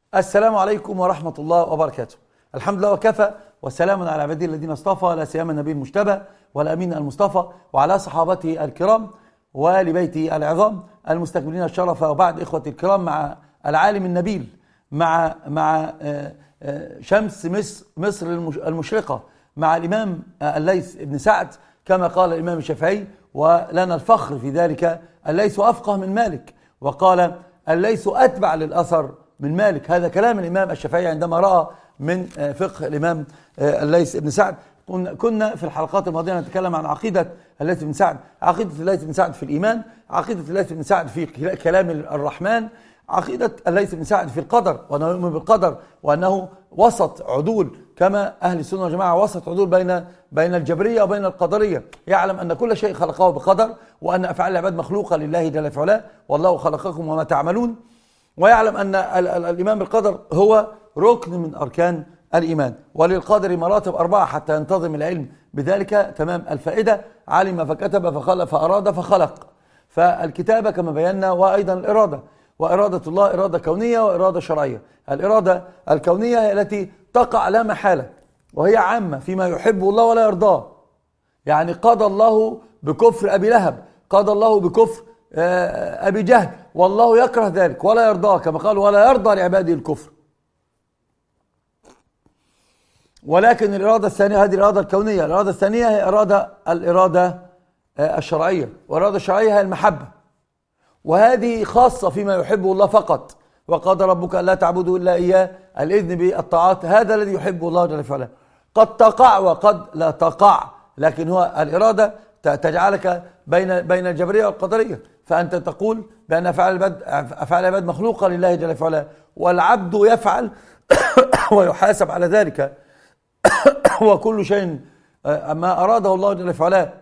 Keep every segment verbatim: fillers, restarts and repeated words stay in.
السلام عليكم ورحمة الله وبركاته. الحمد لله وكفى، وسلام على عباده الذين اصطفى، لا سيما النبي المجتبى والأمين المصطفى وعلى صحابته الكرام ولبيته العظام المستكملين الشرف. وبعد إخوتي الكرام، مع العالم النبيل، مع مع شمس مصر مصر المشرقة، مع الإمام الليث بن سعد، كما قال الإمام الشافعي، ولنا الفخر في ذلك: الليث أفقه من مالك، وقال الليث أتبع للأثر من مالك. هذا كلام الإمام الشافعي عندما رأى من فقه الإمام الليث بن سعد. كنا في الحلقات الماضية نتكلم عن عقيدة الليث بن سعد، عقيدة الليث بن سعد في الإيمان، عقيدة الليث بن سعد في كلام الرحمن، عقيدة الليث بن سعد في القدر، وأنه يؤمن بالقدر، وأنه وسط عدول كما أهل السنة والجماعة وسط عدول بين بين الجبرية وبين القدرية. يعلم أن كل شيء خلقه بقدر، وأن أفعال العباد مخلوقة لله جل في علاه، والله خلقكم وما تعملون. ويعلم أن الإيمان بالقدر هو ركن من أركان الإيمان، وللقادر مراتب أربعة حتى ينتظم العلم بذلك تمام الفائدة: علم فكتب فخلق فأراد فخلق. فالكتابة كما بينا، وأيضا الإرادة، وإرادة الله إرادة كونية وإرادة شرعية. الإرادة الكونية هي التي تقع لا محالة، وهي عامة فيما يحبه الله ولا يرضاه. يعني قضى الله بكفر أبي لهب، قضى الله بكفر أبي جهل، والله يكره ذلك ولا يرضاه، كما قال: ولا يرضى لعباده الكفر. ولكن الإرادة الثانية، هذه الإرادة الكونية. الإرادة الثانية هي إرادة الإرادة الشرعية، والإرادة الشرعية هي المحبة، وهذه خاصة فيما يحبه الله فقط. وقضى ربك ألا تعبدوا إلا إياه، الإذن بالطاعات، هذا الذي يحبه الله جل وعلا. قد تقع وقد لا تقع، لكن هو الإرادة تجعلك بين بين الجبرية والقدرية. فأنت تقول بأن أفعال العباد أفعال العباد مخلوقة لله جل وعلا، والعبد يفعل ويحاسب على ذلك. وكل شيء ما أراده الله جل وعلا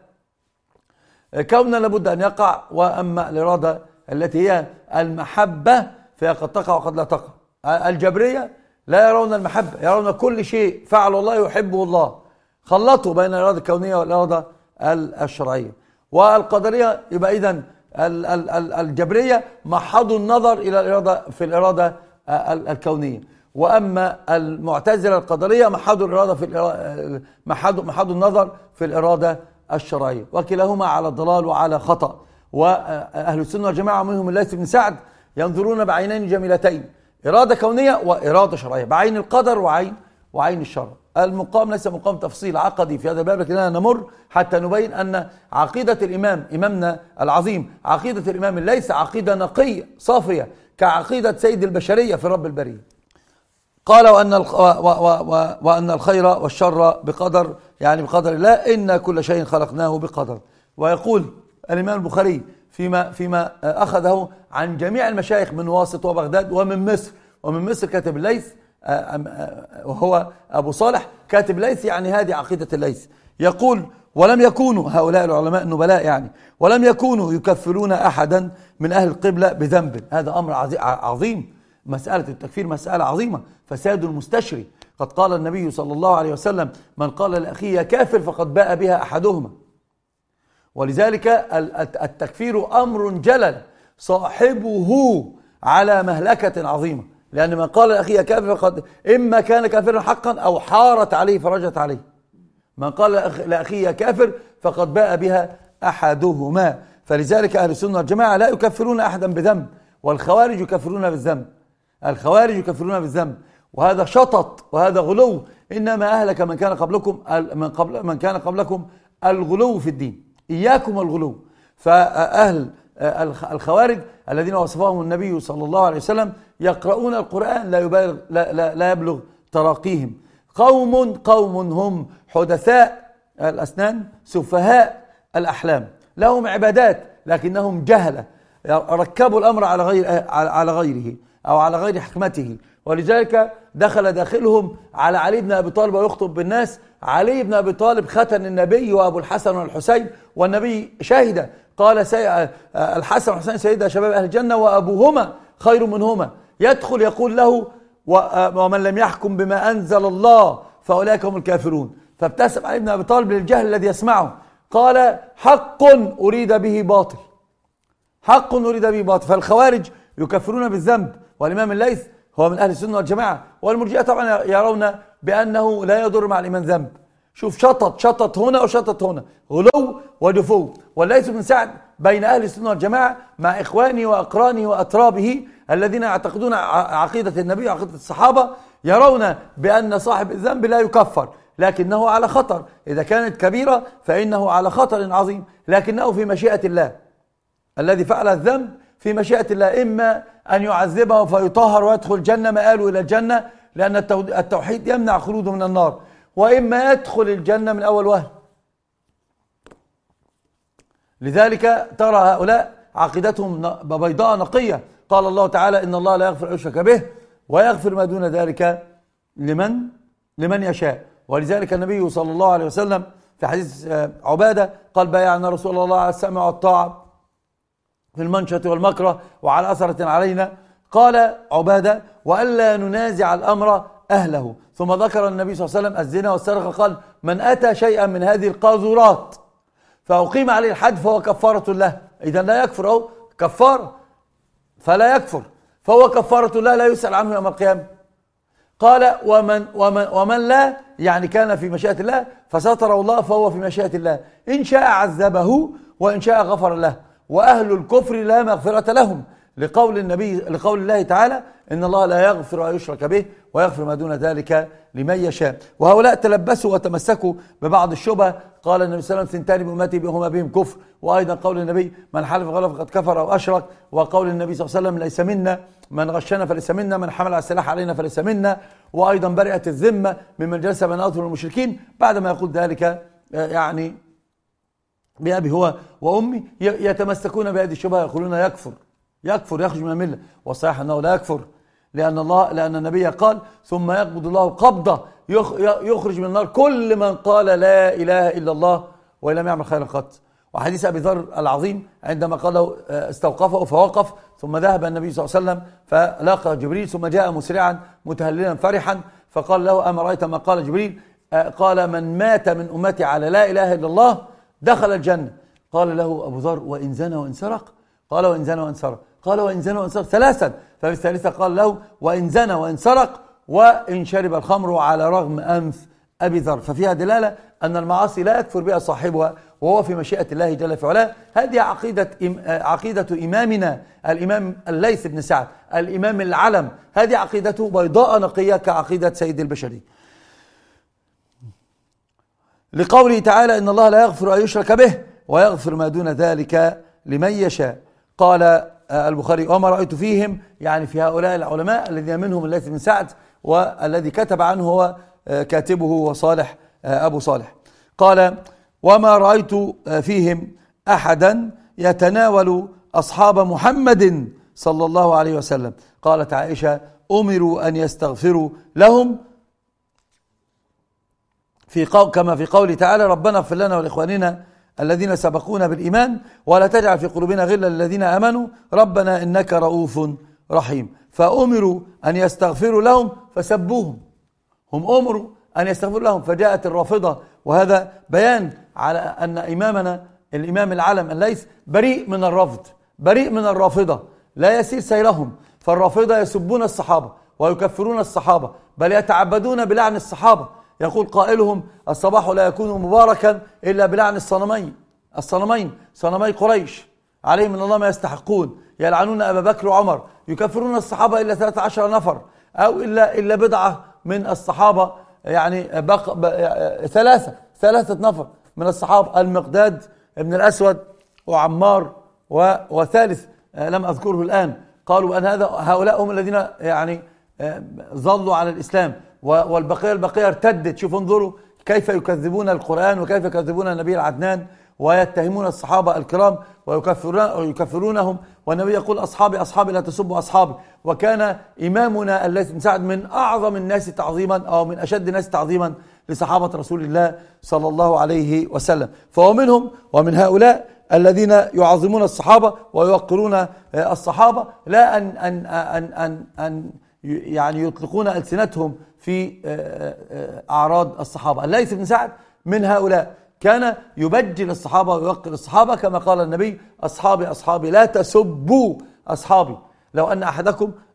كونا لابد أن يقع. وأما الإرادة التي هي المحبة فهي قد تقع وقد لا تقع. الجبرية لا يرون المحبة، يرون كل شيء فعل الله يحبه الله، خلطوا بين الإرادة الكونية والإرادة الشرعية. والقدرية يبقى إذن الجبرية محضوا النظر إلى الإرادة في الإرادة الكونية، وأما المعتزلة القدرية محضوا الإرادة في محضوا محضوا النظر في الإرادة الشرعية، وكلاهما على ضلال وعلى خطأ. وأهل السنة والجماعة منهم الليث بن سعد ينظرون بعينين جميلتين: إرادة كونية وإرادة شرعية، بعين القدر وعين وعين الشرع. المقام ليس مقام تفصيل عقدي في هذا الباب، لكننا نمر حتى نبين أن عقيدة الإمام إمامنا العظيم، عقيدة الإمام ليس عقيدة نقية صافية كعقيدة سيد البشرية في رب البرية. قال: وأن وأن الخير والشر بقدر، يعني بقدر الله، إن كل شيء خلقناه بقدر. ويقول الإمام البخاري فيما فيما أخذه عن جميع المشايخ من واسط وبغداد ومن مصر، ومن مصر كاتب الليث وهو أبو صالح كاتب ليث، يعني هذه عقيدة الليث. يقول: ولم يكونوا هؤلاء العلماء النبلاء يعني ولم يكونوا يكفرون أحدا من أهل القبلة بذنب. هذا أمر عظيم، مسألة التكفير مسألة عظيمة، فساد المستشري. قد قال النبي صلى الله عليه وسلم: من قال لأخيه كافر فقد باء بها أحدهما. ولذلك التكفير أمر جلل صاحبه على مهلكة عظيمة، لأن من قال لأخيه كافر فقد إما كان كافرا حقا أو حارت عليه فرجت عليه. من قال لأخيه كافر فقد باء بها أحدهما. فلذلك أهل السنة والجماعة لا يكفرون أحدا بذنب، والخوارج يكفرون بالذنب. الخوارج يكفرون بالذنب، وهذا شطط وهذا غلو. إنما أهلك من كان قبلكم من قبل من كان قبلكم الغلو في الدين، إياكم الغلو. فأهل الخوارج الذين وصفهم النبي صلى الله عليه وسلم يقرؤون القرآن لا يبالغ لا, لا, لا يبلغ تراقيهم. قوم قوم هم حدثاء الأسنان سفهاء الأحلام، لهم عبادات لكنهم جهلة، ركبوا الأمر على غير على غيره أو على غير حكمته. ولذلك دخل داخلهم على علي بن أبي طالب ويخطب بالناس. علي بن أبي طالب ختن النبي وأبو الحسن والحسين، والنبي شاهد، قال: الحسن والحسين سيدا شباب أهل الجنة وأبوهما خير منهما. يدخل يقول له: ومن لم يحكم بما أنزل الله فأولئك هم الكافرون. فابتسم علي بن أبي طالب للجهل الذي يسمعه، قال: حق أريد به باطل، حق أريد به باطل. فالخوارج يكفرون بالذنب، والإمام الليث هو من أهل السنة والجماعة. والمرجئة طبعا يرون بأنه لا يضر مع الإيمان ذنب. شوف شطط شطط هنا وشطط هنا، غلو ودفو. والليث بن سعد بين أهل السنة والجماعة مع إخوانه وأقرانه وأترابه الذين يعتقدون عقيدة النبي وعقيدة الصحابة، يرون بأن صاحب الذنب لا يكفر، لكنه على خطر. إذا كانت كبيرة فإنه على خطر عظيم، لكنه في مشيئة الله. الذي فعل الذنب في مشيئة الله، إما أن يعذبه فيطهر ويدخل الجنة مآله إلى الجنة لأن التوحيد يمنع خلوده من النار، وإما يدخل الجنة من أول وهله. لذلك ترى هؤلاء عقيدتهم بيضاء نقية. قال الله تعالى: إن الله لا يغفر أن يشرك به ويغفر ما دون ذلك لمن لمن يشاء. ولذلك النبي صلى الله عليه وسلم في حديث عبادة قال: بايعنا رسول الله على السمع والطاعة في المنشة والمكره وعلى أثرة علينا. قال عبادة: وألا ننازع الأمر أهله. ثم ذكر النبي صلى الله عليه وسلم الزنا والسرقة، قال: من أتى شيئا من هذه القاذورات فأقيم عليه الحد فهو كفارة له. إذا لا يكفر، أو كفار فلا يكفر، فهو كفارة الله لا يسأل عنه يوم القيامة. قال: ومن, ومن, ومن لا يعني كان في مشيئة الله فستره الله فهو في مشيئة الله، إن شاء عذبه وإن شاء غفر له. وأهل الكفر لا مغفرة لهم، لقول النبي لقول الله تعالى: إن الله لا يغفر أن يشرك به ويغفر ما دون ذلك لمن يشاء. وهؤلاء تلبسوا وتمسكوا ببعض الشبه. قال النبي صلى الله عليه وسلم: ثنتان بأمتي بهما بهم كفر. وأيضا قول النبي: من حلف غلف فقد كفر أو أشرك. وقول النبي صلى الله عليه وسلم: ليس منا من غشنا فليس منا، من حمل على السلاح علينا فليس منا. وأيضا برئت الذمة ممن جلس بين أظهر المشركين. بعدما يقول ذلك يعني بأبي هو وأمي، يتمسكون بهذه الشبهة، يقولون يكفر يكفر يخرج من الملة. والصحيح أنه لا يكفر، لأن الله لأن النبي قال: ثم يقبض الله قبضة يخرج من النار كل من قال لا إله إلا الله ولم يعمل خيرا قط. وحديث أبي ذر العظيم عندما قال له استوقفه فوقف، ثم ذهب النبي صلى الله عليه وسلم فلاقى جبريل، ثم جاء مسرعا متهللا فرحا، فقال له: أما رأيت ما قال جبريل؟ قال: من مات من أمتي على لا إله إلا الله دخل الجنة. قال له أبو ذر: وإن زنى وإن سرق؟ قال: وإن زنى وإن سرق. قال: وإن زنى وإن سرق ثلاثا. ففي الثالثة قال له: وإن زنى وإن سرق وإن شرب الخمر على رغم أنف أبي ذر. ففيها دلالة أن المعاصي لا يكفر بها صاحبها وهو في مشيئة الله جل في علاه. هذه عقيدة عقيدة إمامنا الإمام الليث بن سعد الإمام العلم، هذه عقيدته بيضاء نقية كعقيدة سيد البشري. لقوله تعالى: إن الله لا يغفر أن يشرك به ويغفر ما دون ذلك لمن يشاء. قال البخاري: وما رأيت فيهم، يعني في هؤلاء العلماء الذين منهم الليث بن سعد، والذي كتب عنه هو كاتبه وصالح أبو صالح. قال: وما رأيت فيهم أحدا يتناول أصحاب محمد صلى الله عليه وسلم. قالت عائشة: أمروا أن يستغفروا لهم في قول كما في قوله تعالى: ربنا اغفر لنا ولإخواننا الذين سبقونا بالإيمان ولا تجعل في قلوبنا غلا للذين آمنوا ربنا إنك رؤوف رحيم. فأمروا أن يستغفروا لهم فسبوهم، هم أمروا أن يستغفروا لهم. فجاءت الرافضة، وهذا بيان على أن إمامنا الإمام العلم الليث بريء من الرفض، بريء من الرافضة، لا يسير سيرهم. فالرافضة يسبون الصحابة ويكفرون الصحابة، بل يتعبدون بلعن الصحابة. يقول قائلهم: الصباح لا يكون مباركا إلا بلعن الصنمين الصنمين صنمي قريش عليهم من الله ما يستحقون، يلعنون أبا بكر وعمر، يكفرون الصحابة إلا ثلاثة عشر نفر أو إلا إلا بضعة من الصحابة، يعني بق ب... ثلاثة ثلاثة نفر من الصحابة: المقداد ابن الأسود وعمار و... وثالث لم أذكره الآن. قالوا أن هذا هؤلاء هم الذين يعني ظلوا على الإسلام، والبقية البقية ارتدت. شوفوا انظروا كيف يكذبون القرآن وكيف يكذبون النبي العدنان، ويتهمون الصحابة الكرام ويكفرونهم. والنبي يقول: أصحابي أصحابي لا تسبوا أصحابي. وكان إمامنا الليث بن سعد من أعظم الناس تعظيما أو من أشد الناس تعظيما لصحابة رسول الله صلى الله عليه وسلم. فهو منهم ومن هؤلاء الذين يعظمون الصحابة ويوقرون الصحابة، لا أن أن أن أن, أن يعني يطلقون ألسنتهم في أعراض الصحابة. الليث بن سعد من هؤلاء، كان يبجل الصحابة ويوقر الصحابة، كما قال النبي: أصحابي أصحابي لا تسبوا أصحابي. لو أن أحدكم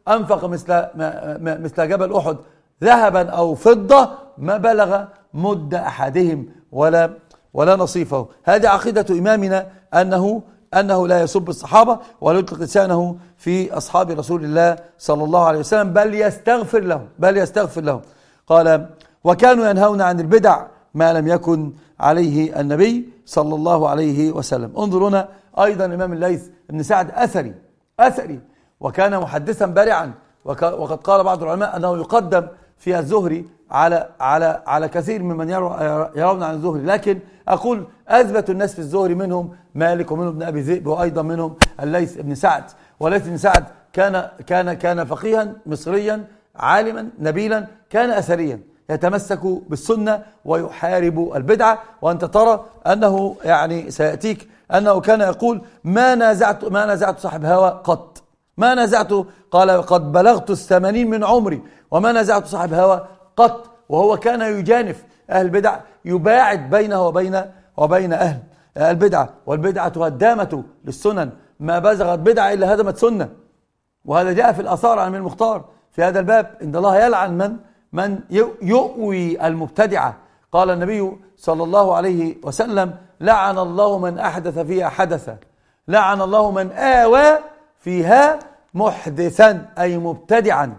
أنفق مثل مثل جبل أحد ذهبا أو فضة ما بلغ مد أحدهم ولا ولا نصيفه. هذه عقيدة إمامنا أنه أنه لا يسب الصحابة ولا يطلق لسانه في أصحاب رسول الله صلى الله عليه وسلم، بل يستغفر لهم بل يستغفر لهم. قال: وكانوا ينهون عن البدع ما لم يكن عليه النبي صلى الله عليه وسلم. انظروا هنا أيضا الإمام الليث بن سعد أثري أثري وكان محدثا بارعا، وقد قال بعض العلماء أنه يقدم في الزهري على على على كثير ممن يرون عن الزهري، لكن أقول أثبت الناس في الزهري منهم مالك ومنهم ابن أبي ذئب وأيضا منهم الليث بن سعد. والليث بن سعد كان كان كان فقيها مصريا عالما نبيلا، كان أثريا يتمسك بالسنة ويحارب البدعة. وأنت ترى أنه يعني سيأتيك أنه كان يقول: ما نازعت ما نازعت صاحب هوى قط، ما نازعته. قال: قد بلغت الثمانين من عمري وما نازعت صاحب هوى قط. وهو كان يجانف أهل البدع، يباعد بينه وبين وبين أهل البدعة، والبدعة هدامة للسنن، ما بزغت بدعة إلا هدمت سنة. وهذا جاء في الآثار عن المختار في هذا الباب: إن الله يلعن من من يؤوي المبتدعة. قال النبي صلى الله عليه وسلم: لعن الله من أحدث فيها حدثا، لعن الله من آوى فيها محدثا أي مبتدعا.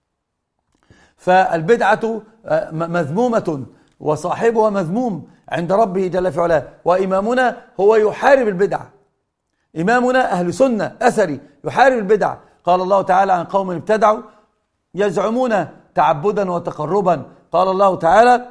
فالبدعة مذمومة وصاحبها مذموم عند ربه جل في علاه. وإمامنا هو يحارب البدعة، إمامنا أهل سنة أثري يحارب البدعة. قال الله تعالى عن قوم ابتدعوا يزعمون تعبدا وتقربا، قال الله تعالى: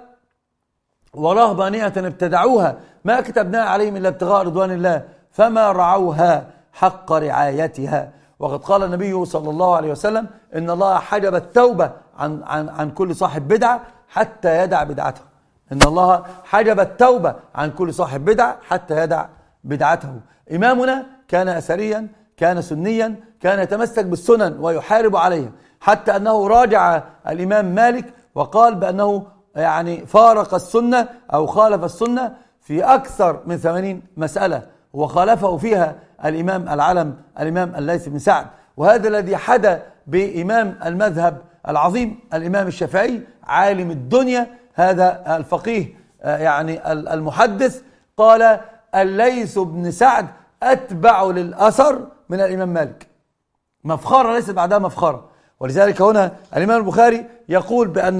ورهبانية ابتدعوها ما كتبناها عليهم إلا ابتغاء رضوان الله فما رعوها حق رعايتها. وقد قال النبي صلى الله عليه وسلم: إن الله حجب التوبة عن, عن, عن كل صاحب بدعة حتى يدع بدعته. إن الله حجب التوبة عن كل صاحب بدعة حتى يدع بدعته. إمامنا كان أثريا، كان سنيا، كان يتمسك بالسنن ويحارب عليها، حتى أنه راجع الإمام مالك وقال بأنه يعني فارق السنة أو خالف السنة في أكثر من ثمانين مسألة، وخالفه فيها الإمام العلم الإمام الليث بن سعد. وهذا الذي حدى بإمام المذهب العظيم الإمام الشافعي عالم الدنيا، هذا الفقيه يعني المحدث، قال: الليث بن سعد أتبع للأثر من الإمام مالك، مفخرة ليست بعدها مفخرة. ولذلك هنا الإمام البخاري يقول بأن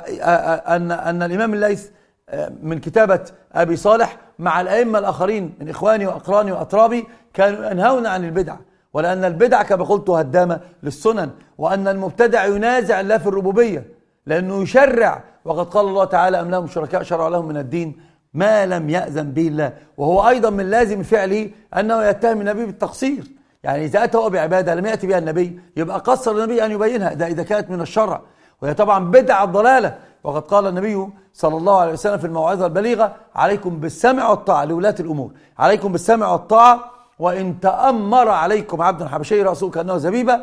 أن أن الإمام الليث من كتابة أبي صالح مع الأئمة الآخرين من إخواني وأقراني وأطرابي كانوا ينهون عن البدع، ولأن البدع كما قلت هدامة للسنن، وأن المبتدع ينازع الله في الربوبية لأنه يشرع. وقد قال الله تعالى: أم لهم شركاء شرع لهم من الدين ما لم يأذن به الله. وهو أيضا من لازم فعله أنه يتهم النبي بالتقصير، يعني إذا أتى هو بعبادة لم يأتي بها النبي يبقى قصر النبي أن يبينها، ده إذا كانت من الشرع، وهي طبعا بدعة ضلالة. وقد قال النبي صلى الله عليه وسلم في الموعظة البليغة: عليكم بالسمع والطاعة لولاة الأمور، عليكم بالسمع والطاعة وإن تأمر عليكم عبد حبشي رأسه كأنه زبيبة،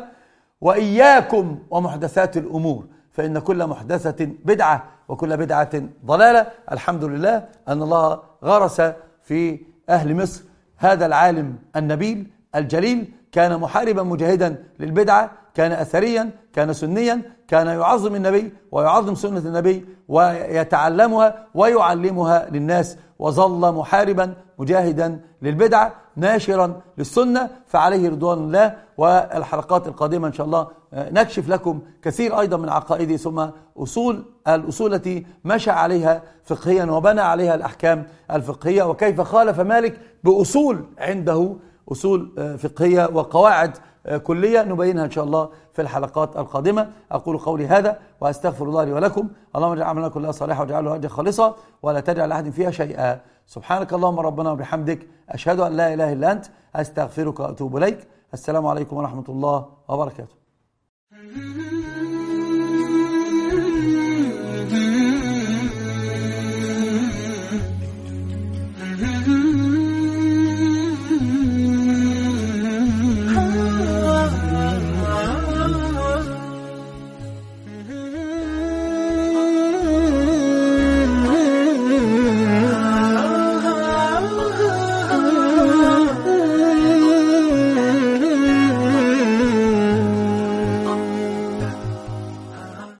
وإياكم ومحدثات الأمور فإن كل محدثة بدعة وكل بدعة ضلالة. الحمد لله أن الله غرس في أهل مصر هذا العالم النبيل الجليل، كان محاربا مجاهدا للبدعة، كان أثريا، كان سنيا، كان يعظم النبي ويعظم سنة النبي ويتعلمها ويعلمها للناس، وظل محاربا مجاهدا للبدعة ناشرا للسنة، فعليه رضوان الله. والحلقات القادمة إن شاء الله نكشف لكم كثير أيضا من عقائده، ثم أصول الأصول التي مشى عليها فقهيا وبنى عليها الأحكام الفقهية، وكيف خالف مالك بأصول عنده أصول فقهية وقواعد كلية نبينها إن شاء الله في الحلقات القادمة. أقول قولي هذا وأستغفر الله لي ولكم. اللهم اجعل عملنا كلها صالحا واجعله أجر خالصا ولا تجعل أحد فيها شيئا. سبحانك اللهم ربنا وبحمدك، أشهد أن لا إله إلا أنت، أستغفرك وأتوب إليك. السلام عليكم ورحمة الله وبركاته.